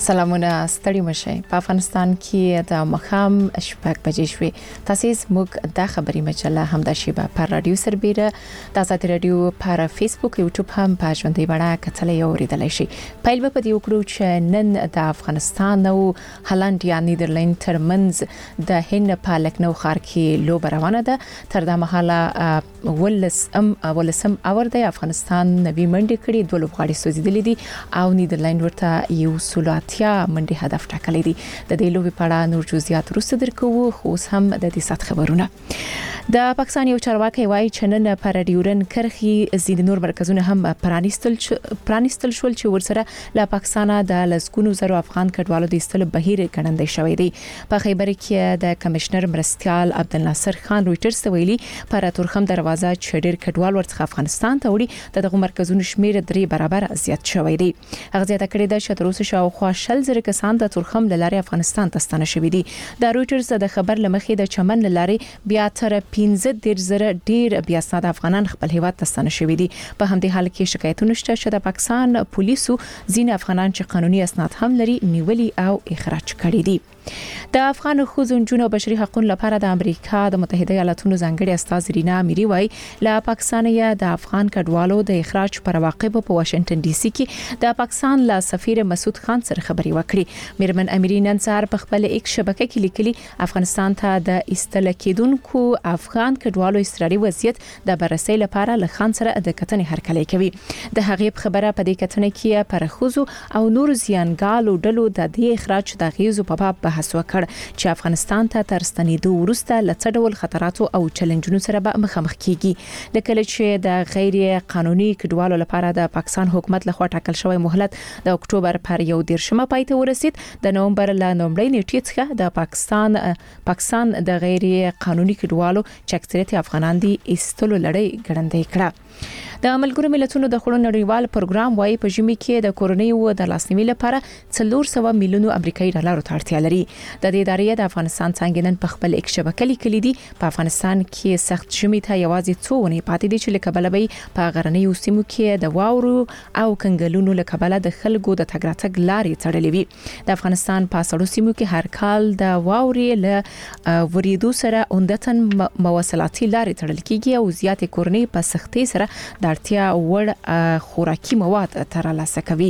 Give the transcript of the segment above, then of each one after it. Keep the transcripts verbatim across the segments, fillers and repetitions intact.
سلامونه ستړي مشه په افغانستان کې د مخام شپږ بجې شوې تاسو موږ د خبري مجله هم د شیبه پر رادیو سربېره د آزاد رادیو پر فیسبوک یوټیوب هم په ژوندۍ بڼه کتلې اوریدلای شي پیل به په دې وکړو چې نن د افغانستان او هالند یا نیدرلند ترمنځ د هند په لکنو ښار کې لوب روانه ده تر دا مهاله ولس ام ولسم اور د افغانستان نوی منډي کړي دوه لوبغاړي سوځیدلې دي او نیدرلند ورته یو سولات یا منډي هدف ټاکلې دي د دې لوبې په اړه نور جزئیات وروسته درکو خو هم د دې سات خبرونه د پاکستان یو چارواکي وایي چې نن پر ډیورن کرخي زین نور مرکزونه هم پرانیستل پرانیستل شول چې ورسره له پاکستانه د لسګونو زرو افغان کډوالو د استل بهیر ګڼندې شوې دي په خیبر کې د کمشنر مرستيال عبدالناصر خان رويټرز ته ویلي پر تورخم دروازه چې ډېر کډوال ورڅخه افغانستان ته وړي دغه مرکزونو شمیر درې برابر زیات شوی دی هغه زیاته کړې ده چې تر اوسه شاوخوا شل زره کسان د تورخم لارې افغانستان ته ستنه شوي دي د رويټرز د خبر لمخې د چمن لارې بیا تر پنځه ډیر زره ډیر بیا ساده افغانان خپل هیواد ته ستنه شوي دي په همدې حال کې شکایتونه شته چې د پاکستان پولیسو ځین افغانان چې قانوني اسناد هم لري نیولي او اخراج کړي دي د افغان خوځونجونو بشري حقوقو لپاره د امریکا د متحده ایالاتونو ځانګړي استاذ رینا اميري وايي له پاکستان یا د افغان کډوالو د اخراج پر واقع په واشنگټن ډي سي کې د پاکستان لا سفیر مسعود خان سره خبري وکړي میرمن اميري نن سهار په خپل ایک شبکه کې لیکلي افغانستان ته د استل کېدونکو افغان کډوالو استرالي وضعیت د بررسي لپاره له خان سره د کتنې هرکلی کوي د هغې خبره په دې کتنې کې پر خوځو او نور زیانګالو ډلو د دې اخراج د غیزو په باب بحث وکړ چې افغانستان ته تر ستنېدو وروسته لڅ ډول خطراتو او چیلنجونو سره به مخامخ کیږي د کله چې د غیر قانوني کډوالو لپاره د پاکستان حکومت لخوا ټاکل شوی مهلت د اکتوبر پر یو دیرشمه پای ته ورسید د نومبر ل نومبر نیټې څخه د پاکستان پاکستان د غیر قانوني کډوالو چې اکثریت افغانان دي استلو لړۍ ګړندې کړه د ملګرو ملتونو د خړو نړیوال پروګرام وايي په ژمي کې د کورونی او د لاسنیوي لپاره څلور سوه میلیونو امریکایي ډالرو ته اړتیا لري د دې ادارې د افغانستان څنګه نن په خپل یک شبکې لیکلي دي په افغانستان کې سخت ژمي ته یوازې څو ونې پاتې دي چې لکبل به په غرنیو سیمو کې د واورو او کنګلونو لکبل د خلکو د تګ راتګ لارې تړلې وي د افغانستان په سړو سیمو کې هر کال د واورې له وریدو سره اوندتن مواصلاتي لارې تړل کیږي او زیاتې کورنۍ په سختۍ سره د اړتیا وړ خوراکي مواد ترلاسه کوي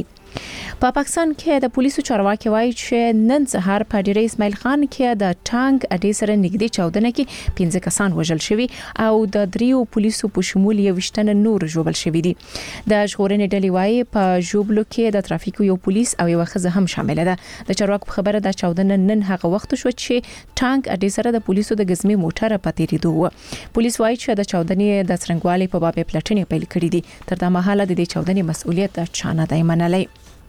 په پاکستان کې د پولیسو چارواکي وایي چې نن سهار په ډیره اسماعیل خان کې د ټانک اډې سره نږدې چاودنه کې پنځه کسان وژل شوي او د دریو پولیسو په شمول یو وشتنه نور ژوبل شوي دي د ژغورنې ډلې وایي په ژوبلو کې د ترافیکو یو پولیس او یو ښځه هم شامل ده د چارواکو خبره د چاودنه نن هغه وخت شو چې ټانک اډې سره د پولیسو د غزمي موټر په تیریدو و پولیس وایي چې د چاودنې د څرنګوالي په باب پلټنې پیل کړې دي تر دا مهاله د دې چاودنې مسؤلیت چا نه دی منلی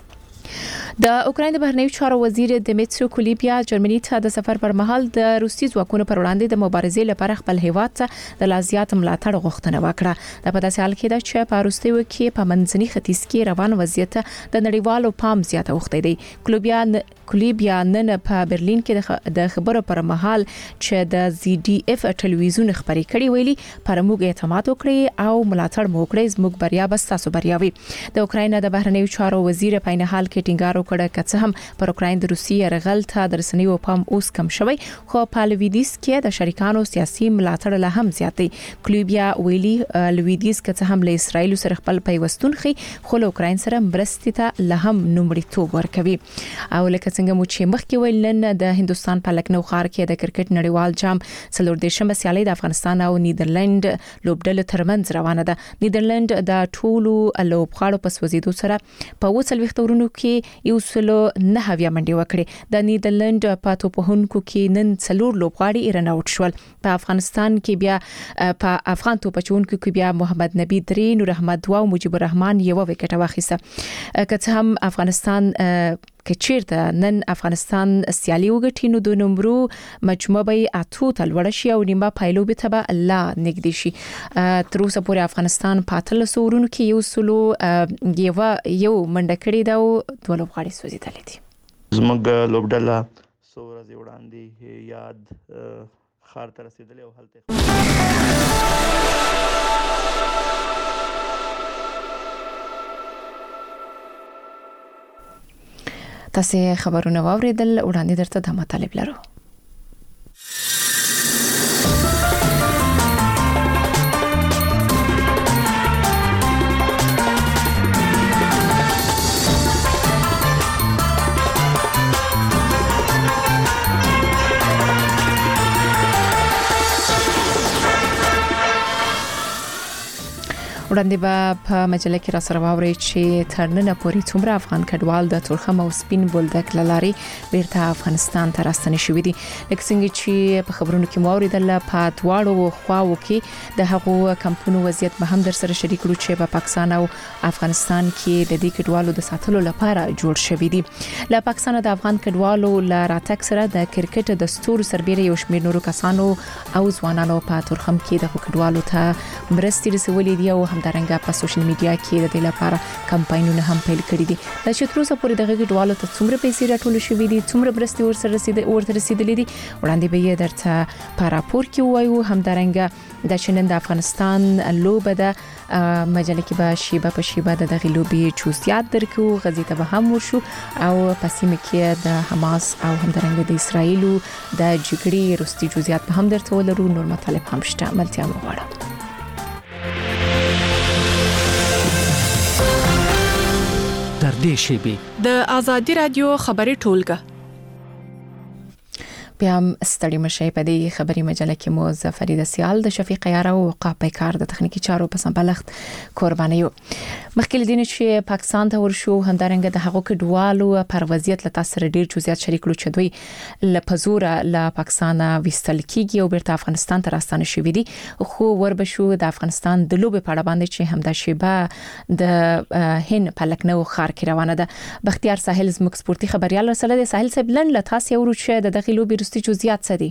د اوکراین د بهرنیو چارو وزیر دمیترو کلیبیا جرمني ته د سفر پر مهال د روسي ځواکونو پر وړاندې د مبارزې لپاره خپل هیواد ته د لازیات ملاتړ غوښتنه وکړه د په داسې حال کې چې په روسي کې په منځني ختیځ کې روان وضعیت د نړیوالو پام زیاته وخته دی کلیبیا کلیبیا نن په برلین کې د خبرو پر مهال چې د زی ډي اف ټلویزیون خبري کړي ویلي پر موږ اعتماد وکړي او ملاتړ مو کړی زموږ بریا بس تاسو بریا وي د اوکراین د بهرنیو چارو وزیر په نه حال کې ټینګار وکړ کڅ هم پر اوکراین د روسیې رغل ته د رسنیو پام اوس کم شوی خو په لویدیس کې د شریکانو سیاسي ملاتړ له هم زیات دی کلیبیا ویلي لویدیس کڅ هم له اسرایل سره خپل پیوستون خي خو له اوکراین سره مرستې ته له هم نومړیتوب ورکوي او لکه څنګه مو چې مخکې ویل نن د هندستان په لکنو ښار کې د کرکټ نړیوال جام څلور دیشمه سیالي د افغانستان او نیدرلند لوبډلو ترمنځ روانه ده نیدرلند د ټولو لوبغاړو په سوځیدو سره په وڅلويخت ورونو کې یو سلو نه هویا منډي وکړي د نیدرلند په توپهونکو کې نن څلور لوبغاړي رن اوټ شول په افغانستان کې بیا په افغان توپچونکو کې بیا محمد نبی درې نور احمد دوا او مجيب الرحمن یو وکټ واخیسته که هم افغانستان کې چیرته نن افغانستان سیالي وګټي نو د نمبرو مجموعه به اتو تلوړ شي او نیمه پایلو به تبع الله نګدي شي تر اوسه پورې افغانستان پاتل سورونو کې یو سلو یو یو منډکړي دا دوه لوبغاړي سوځیدل دي زموږ لوبډله سورز وړاندې یاد خار تر رسیدلې او حالت تاسو خبرونه واوریدل، وړاندې درته د مطالب لرو. وړاندې به په مجله کې را سره واوري چې ترننه پوری څومره افغان کډوال د تورخم او سپین بولدک لاري بیرته افغانستان ته راستنې شوې دي. لکه څنګه چې په خبرونو کې موریدل په دواړو خواو کې د هغو کمپونو وضعیت به هم در سره شریک کړو چې په پاکستان او افغانستان کې د دې کډوالو د ساتلو لپاره جوړ شوې دي. له پاکستان د افغان کډوالو ل راتګ سره د کرکټ د ستورو سربېره یو شمېر نورو کسانو او ځوانانو په تورخم کې د کډوالو ته مرستې رسولې دي او همدارنګه په سوشل میډیا کې د دې لپاره کمپاینونه هم پیل کړي دي. د شتروسه پورې دغه کډوالو ته څومره پیسې راټول شوې دي، څومره مرستې ورسره رسیدلې ورته رسیدلې دي، وړاندې به یې درته په راپور کې وایو. همدارنګه د چنن د افغانستان لوبه د مجله کې به شیبه په شیبه د دغه لوبي جزئیات درکو، غزې ته به هم ورشو او په سیمه کې د حماس او همدارنګه د اسرایلو د جګړې وروستي جزئیات به هم درته ولرو. نور مطالب هم شته، ملتیا مو غواړم. در دې شیبه د آزادي رادیو خبري ټولګه بیا هم ستړي مشي په دې خبري مجله کې مو زفرید سیال د شفیق یاره او وقاف کار د تخنیکی چارو په سمبلخت قرباني یو. مخکې دین چې پاکستان ته ورشو، همدارنګه د هغو کډوالو پر وضعیت له تاسو ډیر جزئیات شریک کړو چې دوی له پزوره له پاکستان وستل کیږي او بیرته افغانستان ته راستانه شوې دي. خو وربشو د افغانستان د لوبې په اړه باندې چې همدا شیبه د هند په لکنو خار کې روانه ده. بختیار ساحل زموږ سپورتي خبريال رسول دی. ساحل صاحب لن له تاسو ورچې د دغه لوبې جزئیات څه دي؟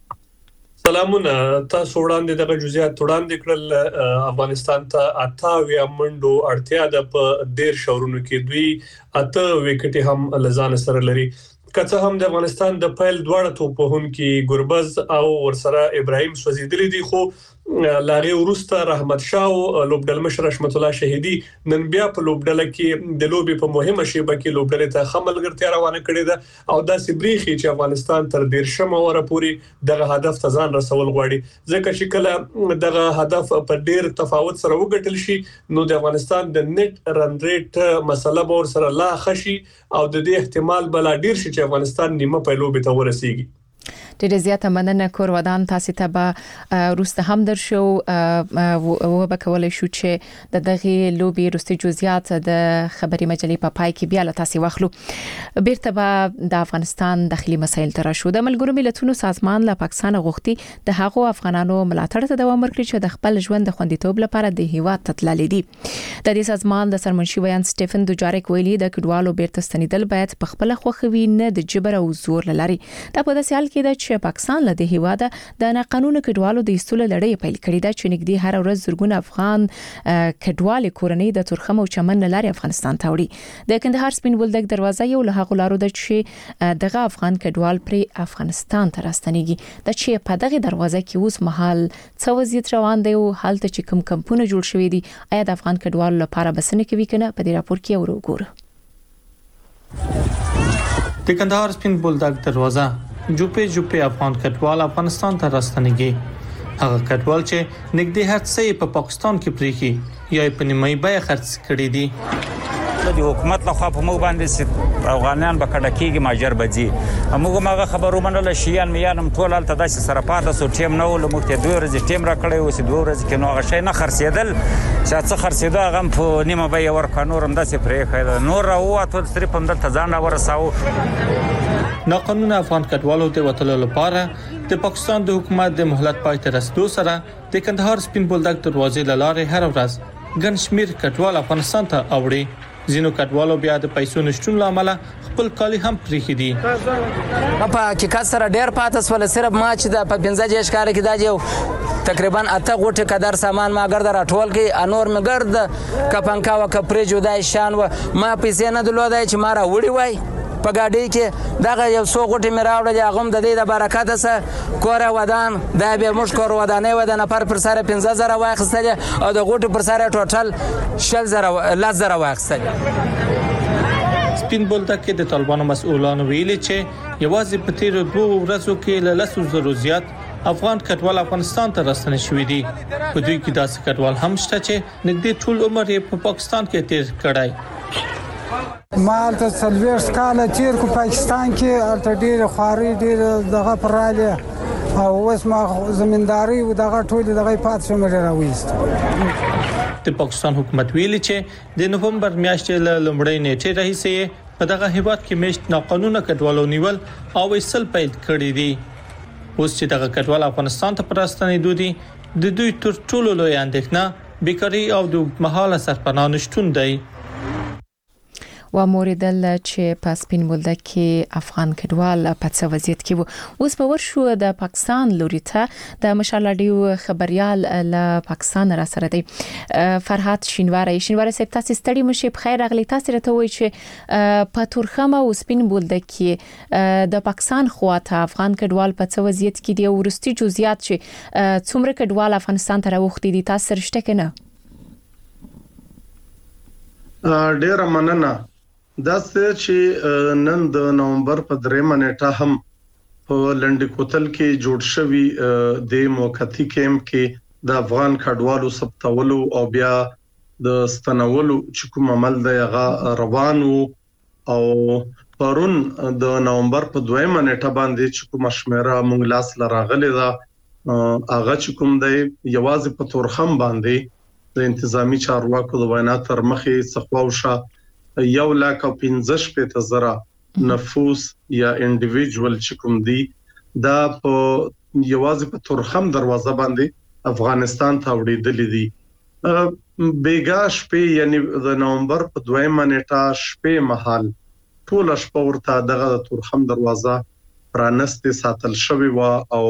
سلامونه. تاسو وړاندې دغه جزئیات وړاندې کړل. افغانستان ته اتاویا منډو اړتیا ده په ډیر شورونو کې، دوی اته وکټي هم لزان سره لري. کڅه هم د افغانستان د پیل دواړه توپون کې ګربز او ورسره ابراهيم سوزیدلی دي، خو لاغي ورسته رحمت شاه او لوبډل مشر رحمت الله شهیدی نن بیا په لوبډل کې د لوبي په مهمه شیبه کې لوبډل ته خملګرتیا روانه کړې ده او دا سبريخي چې افغانستان تر ډیر شمه وره پوری دغه هدف ته ځان رسول غواړي. ځکه چې کله دغه هدف په ډیر تفاوت سره وګټل شي نو د افغانستان د نت رن ریټ مسله به سره لا خشي او د دې احتمال بل ډیر شي چې افغانستان نیمه په لوبي ته ورسیږي. ډېر زیاته مننه کور ودان. تاسو ته به روسته هم در شو او به کولای شو چې د دغه لوبي روسي جزئیات د خبري مجلې په پای کې بیا له تاسو واخلو. بیرته به د افغانستان داخلي مسایل تر شو. د ملګرو ملتونو سازمان له پاکستان غوښتي د هغو افغانانو ملاتړ ته دوام ورکړي چې د خپل ژوند د خوندیتوب لپاره د هیواد تتلل دي. د دې سازمان د سرمنشي ویان سټيفن دوجاریک ویلي د کډوالو بیرته ستنیدل باید په خپل خوخوي نه د جبر او زور لري. دا په داسې حال کې ده چې پاکستان له دې هیواده د ناقانونه کډوالو د ایستلو لړۍ پیل کړې ده چې نږدې هر ورځ زرګونه افغان کډوال کورنۍ د تورخم او چمن لاري افغانستان ته وړي. د کندهار سپین بولدک دروازه یو له هغو لارو ده چې دغه افغان کډوال پر افغانستان ته راستنیږي. د چې په دغه دروازه کې اوس مهال څه وضعیت روان دی او حالت چې کوم کمپونه جوړ شوې دي، آیا د افغان کډوال لپاره بسنه کوي کنه؟ په دې راپور کې وګورئ. د کندهار سپین بولدک دروازه جوپه جوپه افغان کډوال افغانستان ته راستنیږي. هغه کډوال چې نږدې هر څه په پاکستان کې پریخي یا په نیمه بیه خرڅ کړي دي. د حکومت له خوا په موږ باندې افغانان به کډه کېږي ماجر بځي. موږ ماغه خبرو منل شيان میانم ټول الته داسې سره پاده سو ټیم نو له مخ ته دوه ورځې ټیم را کړی او سې دوه ورځې کې نو هغه شي نه خرڅېدل چې څه خرڅېدو هغه په نیمه بیه ورکړ نورم داسې پرې خېل نور او ټول صرف هم دلته ځان ورساو. ناقانونه افغان کډوالو د وټلو لپاره د پاکستان د حکومت د مهلت پای ته رسیدو سره د کندهار سپین بولدک دروازې لاره هر ورځ ګڼ شمیر کډوال افغانستان ته اوړي. زینو کډوالو بیا د پیسو نشټون لامل خپل کالی هم پریخي دي. په حقیقت سره ډېر پاتس ول صرف ما چې د پنځه جې ښکار کې دا یو تقریبا اته غوټه قدر سامان ما ګرځ راټول کې انور مې ګرځ کپنکا و کپرې جوړای شان و ما پیسې نه درلودای چې ما را وړي وای په ګاډي کې دغه یو څو غوټه مې راوړل هغه د دې د برکت سره کور ودان دا به موږ کور ودانې ودان پر پر سره پنځه زره واخستل او د غوټه پر سره ټوټل شل زره لاس زره واخستل. سپین بولدک کې د طالبانو مسؤلانو ویلي چې یوازې په تیر دوه ورځو کې له لسو زرو زیات افغان کډوال افغانستان ته راستنه شوې دي. په دوی کې داسې کډوال هم شته چې نږدې ټول عمر یې په پاکستان کې تیر کړی. مال ته سلويرس کال تیر کو پاکستان کې الته ډېر خواري ډېر دغه پراله او اوس ما زمینداری او دغه ټول دغه پات شو مې راوېست. د پاکستان حکومت ویلي چې د نوومبر میاشتې له لومړۍ نیټې راهیسې په دغه هیواد کې میشت ناقانونه کډوالو نیول او وسل پیل کړی دي. اوس چې دغه کډوال افغانستان ته پراستنې دودي د دوی تر ټولو لوی اندېښنه بیکاري او د مهاله سرپناه نشټون دی. و موریدل چې په سپین بولدک کې افغان کډوال په څه وضعیت کې وو. اوس په ورشو د پاکستان لوري ته د مشال رادیو خبريال له پاکستان را سره دی فرحات شینواری. شینواری صاحب تاسو ستړي مشه په خیر راغلی. تاسو راته وایي چې په تورخم او سپین بولدک کې د پاکستان خواته افغان کډوال په څه وضعیت کې دی او ورستي جزئیات چې څومره کډوال افغانستان ته راوختي دي تاسو رښتیا کنه؟ ډیر مننه. دا چې نن د نومبر په درېمه نیټه هم په لنډ کوتل کې جوړ شوی د موقتی کیمپ کې د افغان کډوالو ثبتولو او بیا د ستنولو چې کوم عمل دی هغه روان وو او پرون د نومبر په دویمه نیټه باندې چې کوم شمیره مونږ لاس لراغلی دا هغه چې کوم دی یوازې په تورخم باندې د انتظامی چارواکو د وینا تر مخې څخواوشه یو لاک او پنځه شپږ زره نفوس یا انډیویډوال چې کوم دي دا په یوازې په تورخم دروازه باندې افغانستان ته وړېدل دي. بیګا شپې یعنی د نومبر په دویمه نیټه شپې مهال ټول شپه ورته دغه تورخم دروازه پرانسته ساتل شوی و او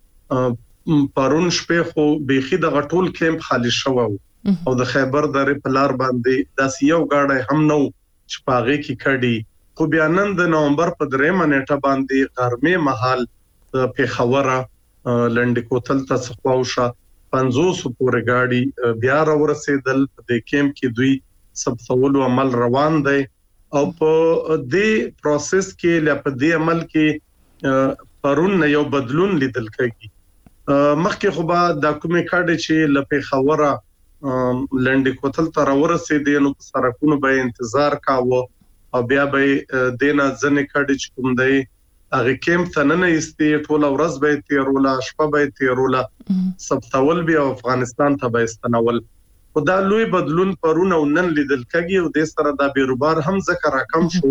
پرون شپې خو بيخي دغه ټول کیمپ خالی شوی او د خیبر درې په لار باندې داس یو گاډي هم نو چې پاغه کې کړي خو بیا نن د نومبر په درېمه نیټه باندې غرمه محل په خوره لنډ کوتل ته څخواوشه پنځوس پورې گاډي بیا ورسېدل د کیمپ کې دوی ثبتولو عمل روان دی او په دې پروسس کې لپاره دې عمل کې پرون یو بدلون لیدل کېږي. مخکې خو به د کومې کډې چې لپاره خوره لنډ کوتل ته راورسېدي نو سرکونو به انتظار کاوه او بیا به دینه ځنې کډې چې کوم دی هغه کیمپ ته نه ایستي ټول ورځ به تیروله شپه به تیروله ثبتول بیا افغانستان ته به استنول. خدا لوی بدلون پرونه نن لیدل کېږي او د سره د بیروبار هم ذکر راکم شو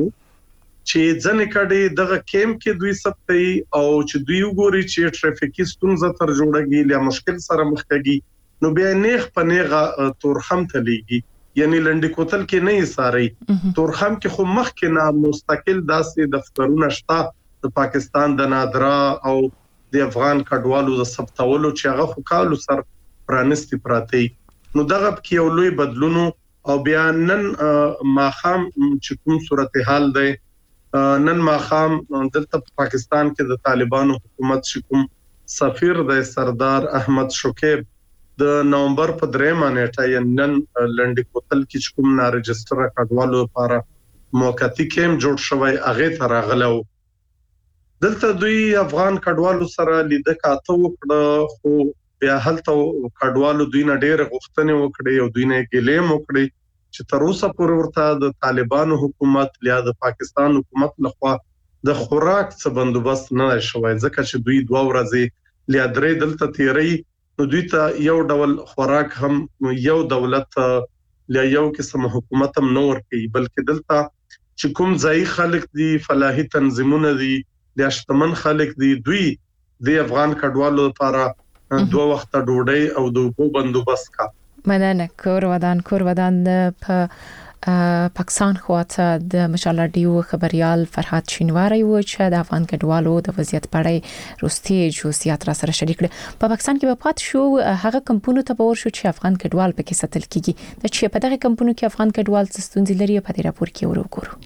چې ځنې کډې دغه کیمپ کې دوی ثبتي او چې دوی وګوري چې ټریفیکي ستونزه تر جوړږي یا مشکل سره مخ کېږي نو بیا نیغ په نیغه تورخم ته لیږي یعنی لنډ کوتل کې نه یې ساري تورخم کې خو مخ کې نه مستقل داسې دفترونه شته د پاکستان د نادرا او د افغان کډوالو د ثبتولو چې هغه خو کالو سر پرانستی پراته نو دغه کې یو لوی بدلونو او بیا نن ماخام چې کوم صورتحال دی نن ماخام دلته پاکستان کې د طالبانو حکومت چې کوم سفیر د سردار احمد شکیب د نومبر په درېمه نیټه یې نن لنډ کوتل کې کوم نا رجستره کډوالو لپاره موقتی کیمپ جوړ شوی هغه ته راغلو. دلته دوی افغان کډوالو سره لیدل کاته وکړه خو بیا هلته کډوالو دوی نه ډېر غوښتنې وکړي او دوی نه ګلې وکړي چې تر اوسه پورې ورته د طالبانو حکومت یا د پاکستان حکومت لخوا د خوراک څه بندوبست نه شوی ځکه چې دوی دوه ورځې لیا درې دلته تیری نو دوی ته یو ډول خوراک هم یو دولت له یو قسم حکومت هم نور کوي بلکې دلته چې کوم ځای خلک دي فلاحي تنظیمونه دي د اشتمن خلک دي دوی د افغان کډوالو لپاره دوه وخت ډوډۍ او د اوبو بندوبست کا. مننه. کور ودان کور ودان په پاکستان خواته د مشال رادیو خبريال فرحات شینواری و چې د افغان کډوالو د وضعیت په اړه روستي جزئیات را سره شریک کړي. په پاکستان کې په پات شو هغه کمپونو ته باور شو چې افغان کډوال پکې ساتل کیږي د چې په دغه کمپونو کې افغان کډوال ستونزې لري په دې راپور کې وګورو.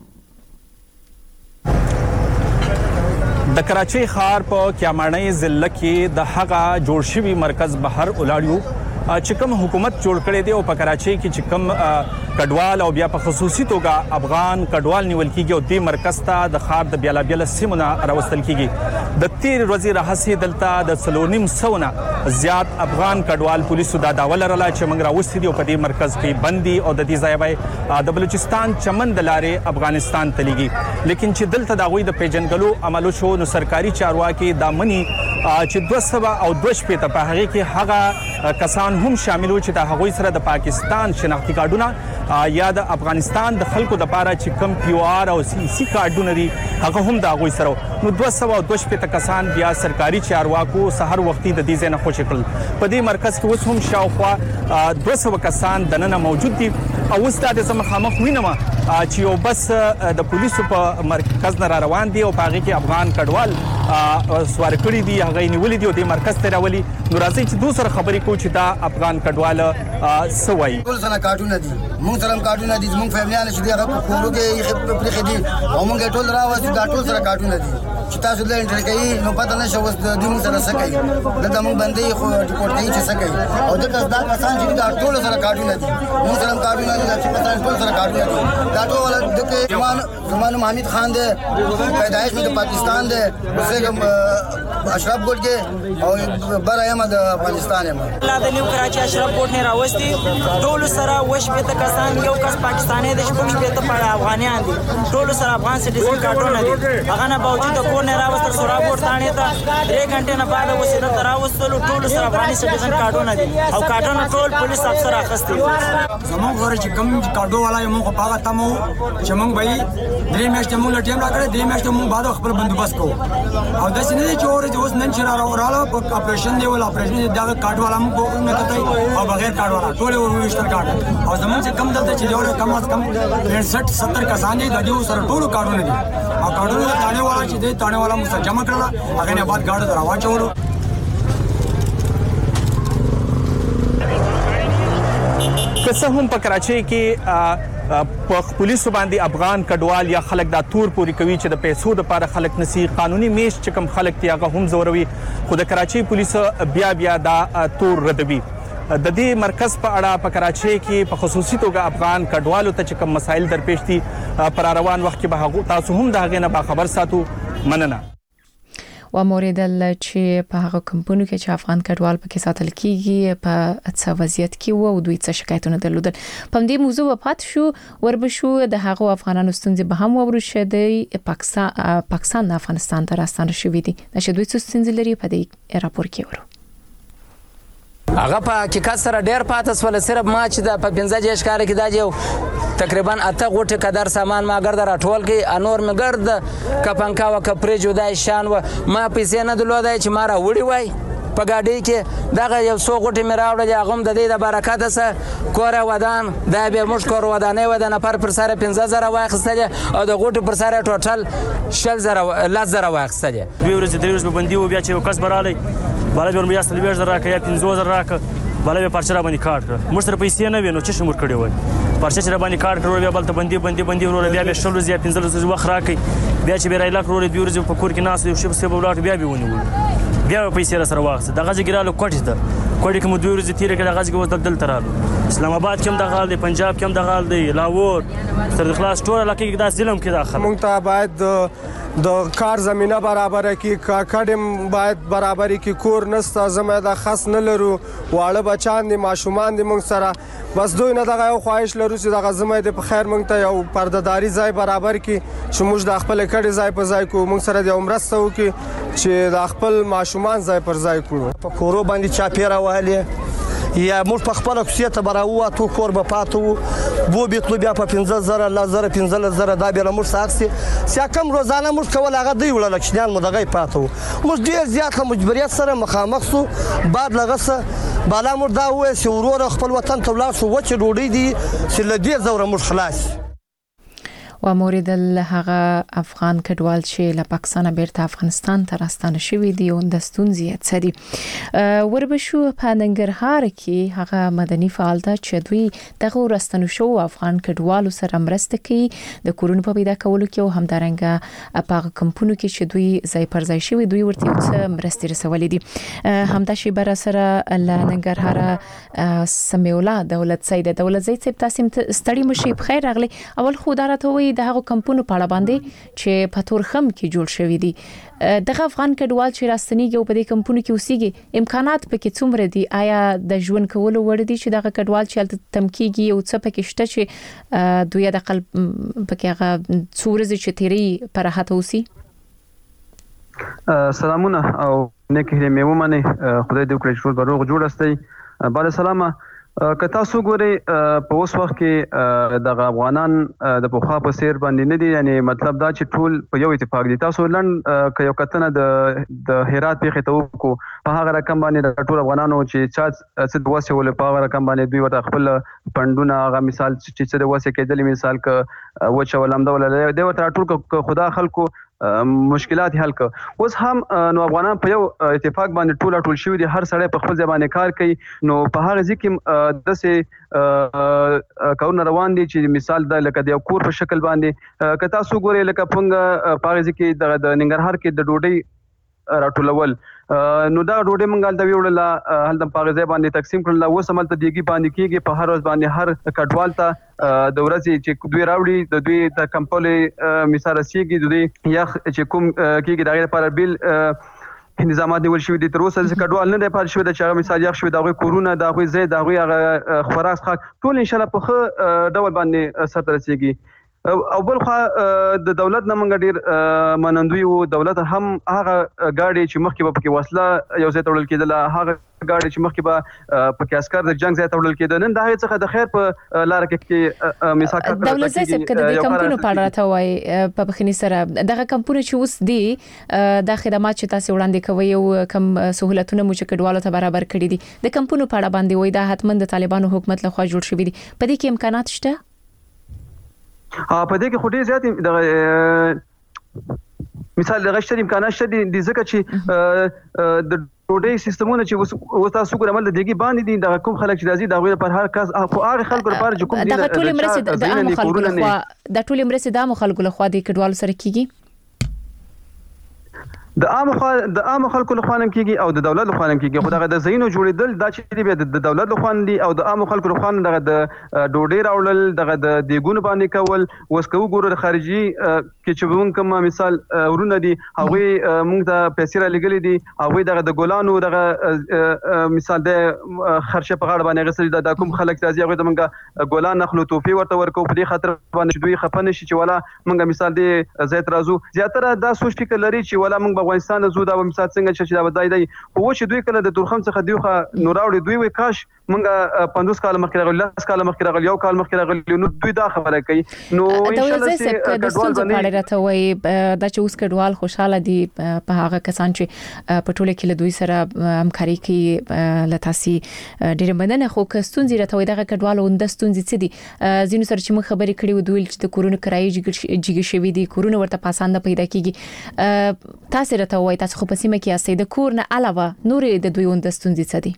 د کراچۍ ښار په کیاماڼۍ ضلع کې د هغه جوړ شوی مرکز بهر ولاړیو چې کوم حکومت جوړ کړی دی او په کراچۍ کې چې کوم کډوال او بیا په خصوصي توګه افغان کډوال نیول کیږي او د مرکز ته د خار د بیلا بیل سیمونه راوستل کیږي د تیر ورځې راهسي دلته د څلورنیم سونه زیات افغان کډوال پولیسو دا داول راله چې موږ راوستي دي او په دې مرکز کې بندي او د دې ځای به د بلوچستان چمن د لارې افغانستان ته لګي لیکن چې دلته دا غوي د پیجنګلو عملو شو نو سرکاري چارواکي دا منی چې دوه سوه او دوه شپې ته په هغه کې هغه کسان هم شامل وو چې د هغوی سره د پاکستان شناختی کارډونه یا د افغانستان د خلکو د پاره چې کم پیو آر او سی سی کارډونه لري هغه هم د هغوی سره نو دوه سوه او دوه شپې ته کسان بیا سرکاري چارواکو سحر وختي د دې ځای نه خوشي کړل په دې مرکز کې اوس هم شاوخوا دوه سوه کسان دننه موجود دي او اوس دا د مخامخ وینم چې یو بس د پولیسو په مرکز نه را روان دي او په هغه کې افغان کډوال سوار کړی دي هغه نیولې دي او د مرکز ته راولي نو راځي چې دوه سره خبرې کوو چې دا افغان کډوال سوي ټول سره کارټونه دي موږ سره کارټونه دي موږ فیملیان چې هغه په کورو کې پرې دي او موږ ټول راوځو دا ټول سره کارټونه دي چې تاسو له انټر کوي نو پته نشو وس د دې سره څه کوي دا موږ باندې خو ریپورت کوي چې څه کوي او دا کس دا کسان چې دا ټول سره کارټونه دي موږ سره کارټونه دي چې کسان ټول سره کارټونه دي دا ټول د زمان زمان حمید خان دی پیدائش د پاکستان دی اوسه اشرف ګوټ کې او بر احمد افغانستان یم لا د نیو کراچي اشرف ګوټ نه راوستي ټول سره وش په کسان یو کس پاکستاني د شپږ په ته افغانیان دي ټول سره افغان سټیزن کارټونه دي هغه نه باوجود کور نه راوستل سورا ګوټ ثاني ته درې غنټه نه بعد وسیله تراوستل ټول سره افغاني سټیزن کارټونه دي او کارټونه ټول پولیس افسر اخستي زموږ غره چې کوم کارډو والا یو موږ پاغه تمو چې موږ به درې میاشتې موږ ټیم راکړې درې میاشتې موږ بعد خپل بندوبست کوو او داسې نه دی چې اور اوس نن چې راوراله په اپریشن دی ول اپریشن دا کارډ والا موږ نه کوي او بغیر کارډ والا ټول وروشتر کارډ او زموږ چې کم دلته چې ډېر کم از کم پنځه ستر کسان دي د دې سره ټول کارډونه دي او کارډونه تاڼه والا چې دی تاڼه والا موږ جمع کړل هغه نه بعد ګاډ راواچولو که څه هم په کراچۍ کې په پولیسو باندې افغان کډوال یا خلک دا تور پوري کوي چې د پیسو د لپاره خلک نسی قانوني میش چې کوم خلک دی هغه هم زوروي خو د کراچۍ پولیس بیا بیا دا تور ردوي د دې مرکز په اړه په کراچۍ کې په خصوصي توګه افغان کډوالو ته چې کوم مسایل درپېښ دي پر روان وخت کې به هغه تاسو هم د هغه نه باخبر ساتو مننه و موریدل چې په هغه کمپونو کې چې افغان کډوال پکې ساتل کیږي په څه وضعیت کې وو او دوی څه شکایتونه درلودل په دې موضوع وپات شو وربشو د هغه افغانانو ستونزې به هم ورشدي پاکستان پاکستان افغانستان ته راستانه شوې دي چې دوی څه ستونزې لري په دې راپور کې ورو هغه په حقیقت سره ډیر پاتې سول صرف ما چې د په پنځه دیش کال کې دا یو تقریبا اته غوټه قدر سامان ما ګرځ راټول کې انور مې ګرځ کپنکا و کپری جوړای شان و ما پیسې نه درلودای چې ما را وړي وای په غاډي کې دا یو څو غوټه مې راوړل هغه د دې د برکت سره کور ودان دا به مش کور ودانې ودان پر پر سره پنځه زره واخستل او د غوټه پر سره ټوټل شل زره لاس زره واخستل دوی ورځ درې ورځې باندې و بیا چې کس برالی بالا جوړ بیا سل ویش راکې یا پنځه زره راکې بالا به پرچا باندې کارت کړ موږ سره پیسې نه وینو چې شمور کړی وای پرچا چې باندې کارت کړو بیا بل ته باندې باندې باندې ورول بیا به شل ورځې یا پنځه ورځې وخت راکې بیا چې به رایلا کړو دوی ورځې په کور کې ناس یو شی په بولاټ بیا به ونیول بیا پیسې را سره واخصه دغه ځګرالو کوټی ته کوټی کوم دوی ورځې تیر کړه دغه ځګ دل ترالو اسلام آباد کې هم دغه دی پنجاب کې هم دغه دی لاهور تر خلاص ټول علاقې کې دا ظلم کې داخله مونږ ته باید د کار زمينه برابر کی کډم باید برابر کی کور نسته زمه د خاص نه لرو واړه بچان دي ماشومان دي مونږ سره بس دوی نه دغه یو خواهش لرو چې دغه زمه د په خیر مونږ ته یو پردهداري ځای برابر کی چې موږ د خپل کډي ځای په ځای کو مونږ سره د عمرسته وکي چې د خپل ماشومان ځای پر ځای کو په کورو باندې چاپیره والی یا موږ په خپل کوڅه ته براوه تو کور به پاتو وو بیتلو بیا په پنځه زره لا زره پنځه زره دا به موږ ساکسي سیا کم روزانه موږ کول هغه دی وړل کښنان مو دغه پاتو موږ ډیر زیات مجبوریت سره مخامخ سو بعد لغسه بالا موږ دا وې چې ورور خپل وطن ته ولاړ شو وچه ډوډۍ دي چې لدی زوره موږ خلاص و مورد هغه افغان کډوال چې له پاکستان بیرته افغانستان ته راستانه شوي دي او د ستونزې اڅدي وربشو په ننګرهار کې هغه مدني فعال ده چې دوی دغه راستانه شو افغان کډوالو سره مرسته کوي د کورونو په پیدا کولو کې او همدارنګه په کمپونو کې چې دوی ځای پر ځای شوي دوی ورته څه مرستې رسولې دي همدا شی بر سره ل ننګرهار سمیولا دولت سید دولت زید صاحب تاسو ستړي مشي بخیر راغلي اول خو دارته وي دغه کمپونو په اړه باندې چې په تورخم کې جوړ شوی دي دغه افغان کډوال چې راستنیږي په دې کمپونو کې اوسېږي امکانات پکې څومره دي آیا د ژوند کولو وړ دي چې دغه کډوال چې تمکیږي او څه پکې شته چې دوی د قلب پکې هغه څورز چې تیری پر هاته اوسي سلامونه او نیکه مې ومنه خدای دې وکړي چې ټول روغ جوړ استي بل سلامه که تاسو ګورئ په اوس وخت کې د افغانان د پوخا په سیر باندې نه دي یعنی مطلب دا چې ټول په یو اتفاق دي تاسو لند که یو کتنه د د هرات پیښه ته وکړو په هغه رقم باندې د ټول افغانانو چې چا څه د وسه ول په هغه رقم باندې دوی ورته خپل پندونه هغه مثال چې څه د وسه کېدل مثال ک وچه ولم دا ول دی ورته ټول خدا خلکو مشکلات حل ک اوس هم نو افغانان په یو اتفاق باندې ټول ټول شوی دي هر سړی په خپل ځبانه کار کوي نو په هغه ځکه د سه کارونه روان دي چې مثال د لکه د کور په شکل باندې که تاسو ګورئ لکه پنګ په هغه ځکه د ننګرهار کې د ډوډۍ راټولول نو دا ډوډۍ منګال د ویوړل هل د پاغه ځای باندې تقسیم کړل اوس عمل ته دیږي باندې کیږي په هر ورځ باندې هر کډوال ته د ورځې چې دوی راوړي د دوی د کمپولې مثال رسیږي د دوی یخ چې کوم کیږي د غیر پر بیل نظامات نیول شوی دي تر اوسه چې کډوال نه دی پاتې شوی د چا مثال یخ شوی د غوي کورونه د غوي زید د غوي خوراک خاک ټول ان شاء الله په ډول باندې سره رسیږي او بل خو د دولت نه منګ ډیر منندوی او دولت هم هغه گاډي چې مخکې په کې وسله یو ځای تړل کېدل هغه گاډي چې مخکې به په کې عسكر د جنگ ځای تړل کېدل نن دا هیڅ څه د خیر په لار کې مثال دولت زې سب کده د کمپونو په اړه راته وای په بخنی سره دغه کمپونه چې اوس دي د خدمات چې تاسو وړاندې کوي او کم سہولتونه مو چې کډوالو ته برابر کړي دي د کمپونو په اړه باندې وای دا حتمن د طالبانو حکومت لخوا جوړ شوی دي په دې کې امکانات شته ها په دې کې خو ډیر زیات د مثال د غشتري امکانات شته دي ځکه چې د ډوډۍ سیستمونه چې اوس تاسو ګور عمل دیږي باندې دي د کوم خلک چې راځي د غوړ پر هر کس خو هغه خلکو لپاره چې کوم دي د ټول مرسته د عام خلکو لخوا د ټول مرسته د عام خلکو لخوا د کډوالو سره کیږي د عام خلکو د عام خلکو لخوا نم کیږي او د دولت لخوا نم کیږي خو دغه د زینو جوړیدل دا چې دی د دولت لخوا دي او د عام خلکو لخوا دغه د ډوډۍ راوړل دغه د دیګونو باندې کول وسکو ګورو د خارجي کې چې مونږ کوم مثال ورونه دي هغه مونږ د پیسې را لګلې دي هغه دغه د ګولانو دغه مثال د خرچه په غاړه باندې غسل د کوم خلک راځي هغه د مونږ ګولان نخلو توفي ورته ورکو په دې خاطر باندې دوی خپنه شي چې ولا مونږ مثال دی زیات رازو زیاتره دا سوچ فکر لري چې ولا مونږ افغانستان زو دا مثال څنګه چې دا بدای دی او چې دوی کله د تورخم څخه دیوخه نوراوړي دوی وای کاش مونږه پنځوس کال مخکې راغلی لاس کال مخکې راغلی یو کال مخکې راغلی نو دوی دا خبره کوي نو ان شاء الله چې د ستونزو په اړه راته وای دا چې اوس کډوال خوشاله دي په هغه کسان چې په ټوله کې له دوی سره همکاري کوي لتاسي ډېر مننه خو که ستونزې راته وای دغه کډوال او د ستونزې څه دي زینو سره چې موږ خبرې کړې و دوی چې د کورونو کرایي جګ شوی دي کورونه ورته پاسانده پیدا کیږي تاسو راته وای تاسو خو په سیمه کې اسې د کور نه علاوه نورې د دوی وند ستونزې څه دي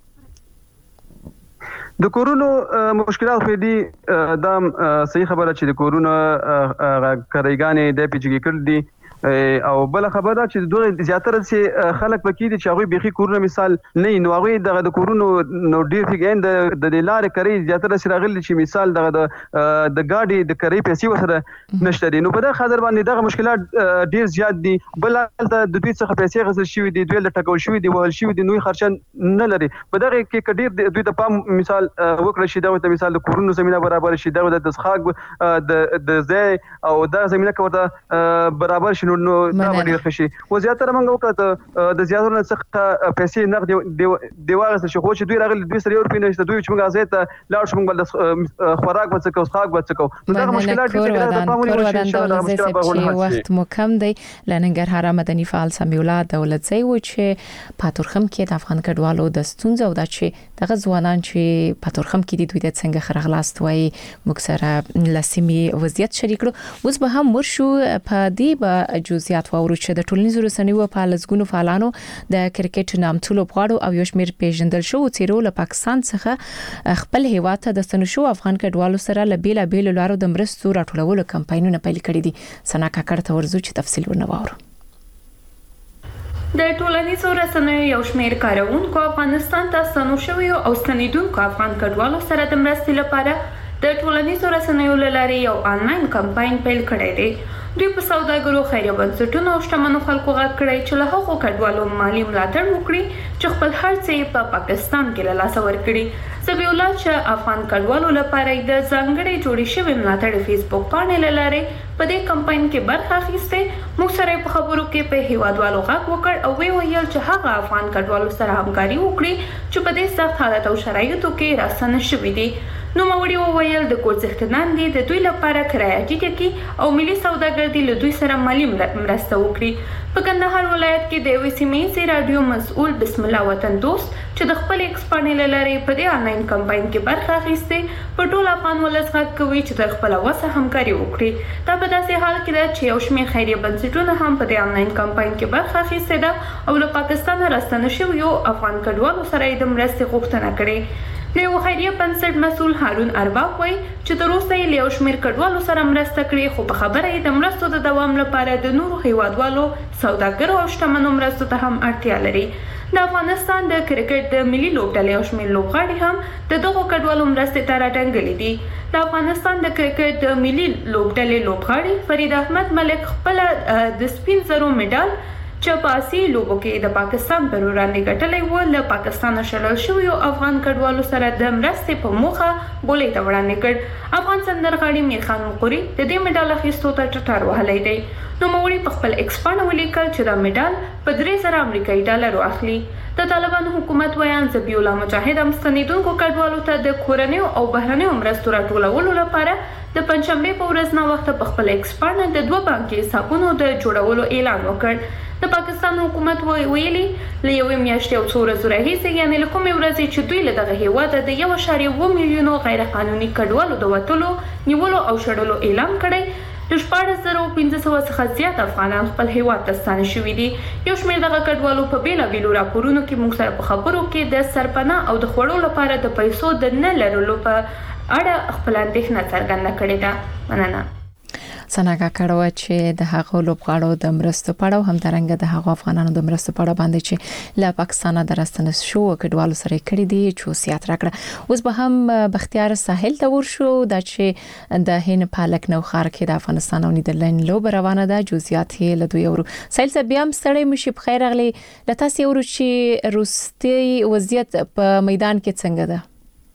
د کورونو مشکلات خو دي دا صحیح خبره چې د کورونو کرایګانې د پیچګي کړل دي او بل خبره چې دوه زیاتره چې خلک پکې دي چې هغه بيخي کورونه مثال نه نو هغه د کورونو نو ډیر فګین د د لارې کوي زیاتره چې راغلي چې مثال د د گاډي د کوي پیسې وسره نشته دي نو په دغه خاطر باندې دغه مشکلات ډیر زیات دي بل د دوی څخه پیسې غوښتل شوی دي دوی له ټکول شوی دي ول شوی دي نو خرچه نه لري په دغه کې کډیر دوی د پام مثال وکړه شي دا مثال د کورونو زمينه برابر شي دا د اسخاق د د ځای او د زمينه کوته برابر شي نو نو دا ډیر ښه شي. و زیاتره موږ وکړه د زیاتره څخه پیسې نقد دیواغه چې خو چې دوی راغلي دوی سره یو روپۍ نشته دوی چې موږ ازای ته لاړ شو موږ خوراک به څه کوو څښاک به څه کوو. دا مشکلات دي چې په پامونی وشي ان شاء الله مشکلات به ونه وخت مو کم دی. لننګرهار مدني فعال سمیع الله دولت زئی و چې پاتورخم کې د افغان کډوالو د ستونزو او د چې دغه ځوانان چې پاتورخم کې دي دوی د څنګه خرغلاست وای موږ سره لاسمي وضعیت شریک کړو. اوس به هم ورشو په دې به جزئیات وورو چې د ټولنیزو رسنیو په لزګونو فعالانو د کرکټ نامتو لوبغاړو او یو شمېر پیژندل شو چې له پاکستان څخه خپل هیواد ته د ستنشو افغان کډوالو سره له بیل بیل لارو د مرستو راټولولو کمپاینونه پیل کړي دي. سنا کاکړ ته ورزو چې تفصیل ورنوورو. د ټولنیزو رسنیو یو شمېر کارونکو افغانستان ته ستنشو او ستنیدونکو افغان کډوالو سره د مرستې لپاره د ټولنیزو رسنیو لارې یو آنلاین کمپاین پیل کړی دی. دوی په سوداګرو خیریه بنسټونو او شتمنو خلکو غږ کړی چې له هغو کډوالو مالی ملاتړ وکړي چې خپل هر څه په پاکستان کې له لاسه ورکړي. سمیع الله چې افغان کډوالو لپاره د ځانګړي جوړې شوې ملاتړ فیسبوک پاڼې له لارې په دې کمپاین کې برخه اخیسته. موږ سره په خبرو کې په هیوادوالو غږ وکړ او وی ویل چې هغه افغان کډوالو سره همکاري وکړي چې په دې سخت حالت او شرایطو کې راستنه شوي دي. نو موري ویل د کور څښتنان دي د دوی لپاره کرایه ټیټه کی او ملي سوداګر دي له دوی سره مالی مرسته وکړي. په کندهار ولایت کې د یوې سیمې رادیو مسؤل بسم الله وطن دوست چې د خپل ایکس پانل لارې په دې آنلاین کمپاین کې برخه اخیسته په ټول افغان ولس غږ کوي چې د خپل وسه همکاري وکړي. دا په داسې حال کې ده چې یو شمېر خیریه بنسټونه هم په دې آنلاین کمپاین کې برخه اخیسته ده او له پاکستان راستنه شویو افغان کډوالو سره د مرستې غوښتنه کړې. د یو خیریه بنسټ مسؤل هارون ارباب وایي چې تر اوسه یې له یو شمېر کډوالو سره مرسته کړې خو په خبره یې د مرستو د دوام لپاره د نورو هیوادوالو سوداګرو او شتمنو مرستو ته هم اړتیا لري. د افغانستان د کرکټ د ملي لوبډلې یو شمېر لوبغاړي هم د دغو کډوالو مرستې ته راټنګلي دي. د افغانستان د کرکټ د ملي لوبډلې لوبغاړي فرید احمد ملک خپل د سپین زرو میډال چې په آسیایي لوبو کې د پاکستان پر وړاندې ګټلی و له پاکستانه شړل شویو افغان کډوالو سره د مرستې په موخه بولې ته وړاندې کړ. افغان سندرغاړي میرخان مقوري د دې میډال اخیستو ته ټټر وهلی دی. نوموړي په خپل ایکس پاڼه ولیکل چې دا میډال په درې زره امریکایي ډالرو اخلي. د طالبانو حکومت ویان ذبیح الله مجاهد هم ستنېدونکو کډوالو ته د کورنیو او بهرنیو مرستو راټولولو لپاره د پنځشنبې په ورځ ناوخته په خپل ایکس پاڼه د دوه بانکي حسابونو د جوړولو اعلان وکړ. د پاکستان حکومت ویلي له یوې میاشتې او څو ورځو راهیسې یعنې له کومې ورځې چې دوی له دغه هیواده د یو اعشاریه اووه میلیونو غیر قانوني کډوالو د وتلو نیولو او شړلو اعلان کړی د شپاړس زره پنځه سوه څخه زیات افغانان خپل هیواد ته ستانه شوي دي. یو شمېر دغه کډوالو په بېلابېلو راپورونو کې موږ سره په خبرو کې د سرپناه او د خوړو لپاره د پیسو د نه لرلو په اړه خپل اندېښنه څرګنده کړې ده. مننه. سنا کاکړ و چې د هغو لوبغاړو د مرستو په اړه هم درنګ د هغو افغانانو د مرستو په اړه باندې چې له پاکستان د راستنه شو کډوالو سره کړی دي چې سیات راکړه. اوس به هم بختیار ساحل ته ورشو د چې د هین پالک نو خار کې د افغانستان او نیدرلند لوب روانه ده. جزئیات یې له دوی ورو سایل ته بیا هم ستړی مشي په خیر اغلی لته سی ورو چې روستي وضعیت په میدان کې څنګه ده.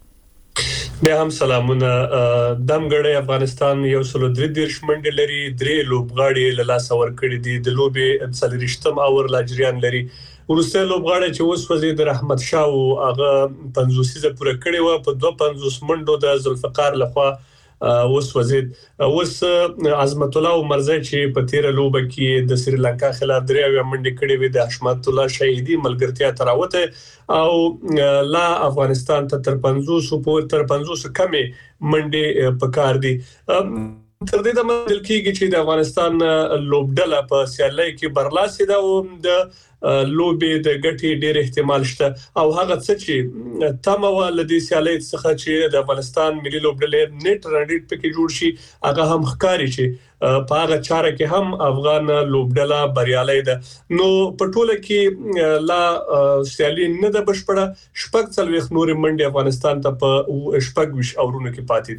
بیا هم سلامونه. دمګړی افغانستان یو سلو درې دیرش منډې لري درې لوبغاړي له لاسه ورکړي دي د لوبې څلوېښتم اور لا جریان لري. وروستی لوبغاړی چې اوس وزید رحمت شاه او هغه پنځوسیزه پوره کړې وه په دوه پنځوس منډو د ذوالفقار لخوا اوس وزید اوس عظمت الله عمرزی چې په تیره لوبه کې د سریلانکا خلاف درې اویا منډې کړې وې د حشمت الله شهیدي ملګرتیا ته راوته او لا افغانستان ته تر پنځوس پورې تر پنځوس کمې منډې پکار دي. تر دې دمه دل کېږي چې د افغانستان لوبډله په سیالۍ کې برلاسې ده او د لوبې د ګټې ډېر احتمال شته او هغه څه چې تمه وه له دې سیالۍ څخه چې د افغانستان ملي لوبډلې نیټ رنډیټ پکې جوړ شي هغه هم ښکاري چې په هغه چاره کې هم افغان لوبډله بریالۍ ده. نو په ټوله کې لا سیالي نه ده بشپړه. شپږ څلوېښت نورې منډې افغانستان ته په شپږ ویشت اورونو کې پاتې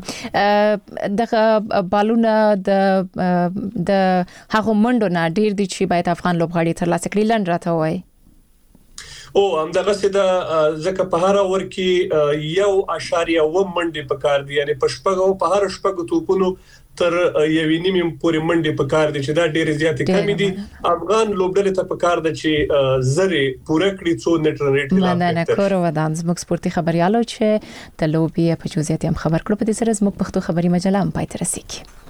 دي. دغه بالونه د د هغه منډو نه ډېر دي چې باید افغان لوبغاړي ترلاسه کړي. لنډ راته وایي. او همدغه سده ځکه په هر اور کې یو اشاریه و منډې پکار دي یعنی په شپږو په هر شپږو توپونو تر یوې نیمې پورې منډې په کار دي چې دا ډېر زیاتې کمی دي افغان لوبډلې ته په کار ده چې زری پوره کړي څو نټ رنټ مننه کور ودان زموږ سپورتي خبريالو چې د لوبي په جزئیات هم خبر کړو په دې سره زموږ پښتو خبري مجله هم پای ته رسیدي